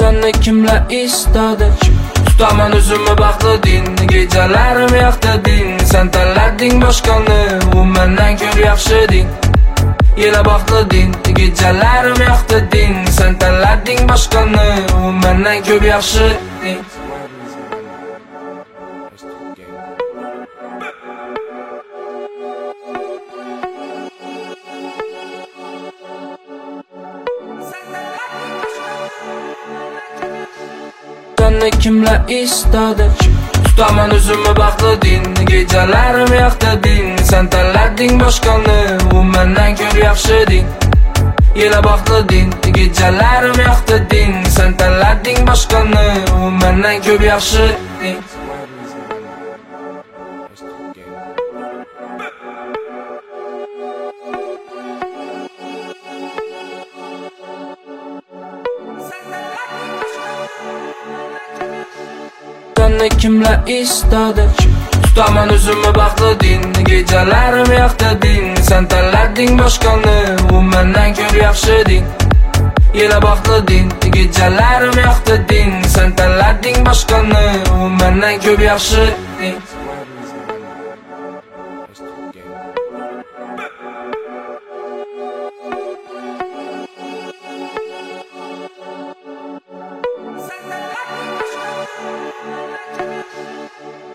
Seni kimler istedi? Tutaman özümü baxtladin, gecələrim yaxtadin. Sen tanlading boshqani, u mendan ko'p yaxshiding. Yela baxtladin, gecələrim yaxtadin. Sen tanlading boshqani, u mendan ko'p yaxshiding. Seni kimler istedi? Tutaman özümü baxtladin, gecələrim yaxtadin. Sen tanlading boshqani, u mendan ko'p yaxshiding. Yela baxtladin, gecələrim yaxtadin. Sen tanlading boshqani, u mendan ko'p yaxshiding. Seni kimler istedi? Tutaman özümü baxtladin, gecələrim yaxtadin. Sen tanlading boshqani, u mendan ko'p yaxshiding. Yela baxtladin, gecələrim yaxtadin. Sen tanlading boshqani, u mendan ko'p yaxshiding.